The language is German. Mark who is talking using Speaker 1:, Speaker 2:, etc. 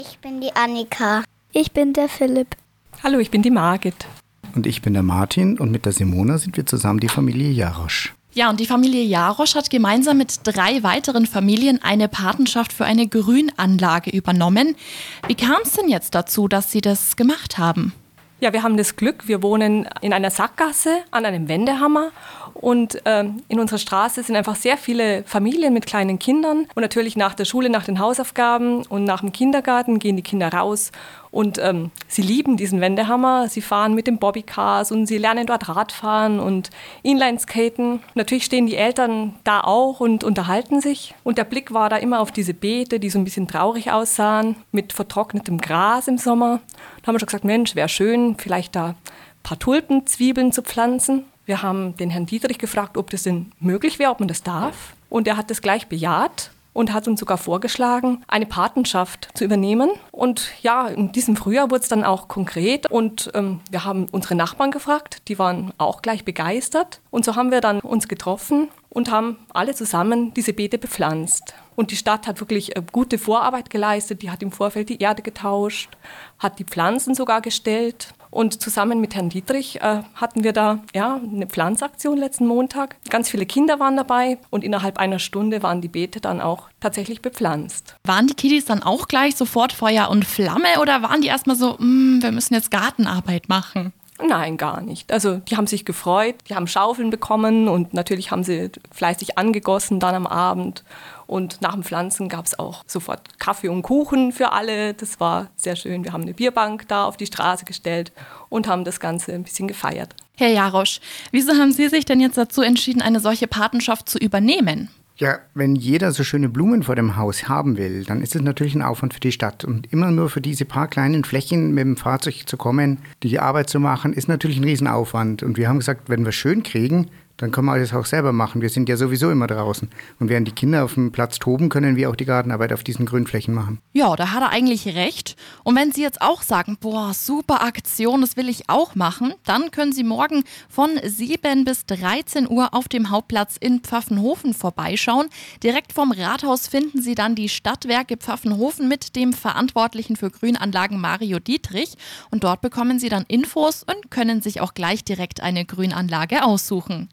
Speaker 1: Ich bin die Annika.
Speaker 2: Ich bin der Philipp.
Speaker 3: Hallo, ich bin die Margit.
Speaker 4: Und ich bin der Martin und mit der Simona sind wir zusammen die Familie Jarosch.
Speaker 5: Ja, und die Familie Jarosch hat gemeinsam mit 3 weiteren Familien eine Patenschaft für eine Grünanlage übernommen. Wie kam es denn jetzt dazu, dass Sie das gemacht haben?
Speaker 3: Ja, wir haben das Glück, wir wohnen in einer Sackgasse an einem Wendehammer und in unserer Straße sind einfach sehr viele Familien mit kleinen Kindern und natürlich nach der Schule, nach den Hausaufgaben und nach dem Kindergarten gehen die Kinder raus und sie lieben diesen Wendehammer, sie fahren mit den Bobbycars und sie lernen dort Radfahren und Inlineskaten. Natürlich stehen die Eltern da auch und unterhalten sich und der Blick war da immer auf diese Beete, die so ein bisschen traurig aussahen, mit vertrocknetem Gras im Sommer. Da haben wir schon gesagt, Mensch, wäre schön, vielleicht da ein paar Tulpenzwiebeln zu pflanzen. Wir haben den Herrn Dietrich gefragt, ob das denn möglich wäre, ob man das darf. Und er hat das gleich bejaht und hat uns sogar vorgeschlagen, eine Patenschaft zu übernehmen. Und ja, in diesem Frühjahr wurde es dann auch konkret. Und wir haben unsere Nachbarn gefragt, die waren auch gleich begeistert. Und so haben wir dann uns getroffen und haben alle zusammen diese Beete bepflanzt. Und die Stadt hat wirklich gute Vorarbeit geleistet. Die hat im Vorfeld die Erde getauscht, hat die Pflanzen sogar gestellt. Und zusammen mit Herrn Dietrich hatten wir da eine Pflanzaktion letzten Montag. Ganz viele Kinder waren dabei und innerhalb einer Stunde waren die Beete dann auch tatsächlich bepflanzt.
Speaker 5: Waren die Kiddies dann auch gleich sofort Feuer und Flamme oder waren die erstmal so, wir müssen jetzt Gartenarbeit machen?
Speaker 3: Nein, gar nicht. Also die haben sich gefreut, die haben Schaufeln bekommen und natürlich haben sie fleißig angegossen dann am Abend. Und nach dem Pflanzen gab es auch sofort Kaffee und Kuchen für alle. Das war sehr schön. Wir haben eine Bierbank da auf die Straße gestellt und haben das Ganze ein bisschen gefeiert.
Speaker 5: Herr Jarosch, wieso haben Sie sich denn jetzt dazu entschieden, eine solche Patenschaft zu übernehmen?
Speaker 4: Ja, wenn jeder so schöne Blumen vor dem Haus haben will, dann ist es natürlich ein Aufwand für die Stadt. Und immer nur für diese paar kleinen Flächen mit dem Fahrzeug zu kommen, die Arbeit zu machen, ist natürlich ein Riesenaufwand. Und wir haben gesagt, wenn wir es schön kriegen, dann können wir das auch selber machen. Wir sind ja sowieso immer draußen. Und während die Kinder auf dem Platz toben, können wir auch die Gartenarbeit auf diesen Grünflächen machen.
Speaker 5: Ja, da hat er eigentlich recht. Und wenn Sie jetzt auch sagen, boah, super Aktion, das will ich auch machen, dann können Sie morgen von 7 bis 13 Uhr auf dem Hauptplatz in Pfaffenhofen vorbeischauen. Direkt vom Rathaus finden Sie dann die Stadtwerke Pfaffenhofen mit dem Verantwortlichen für Grünanlagen Mario Dietrich. Und dort bekommen Sie dann Infos und können sich auch gleich direkt eine Grünanlage aussuchen.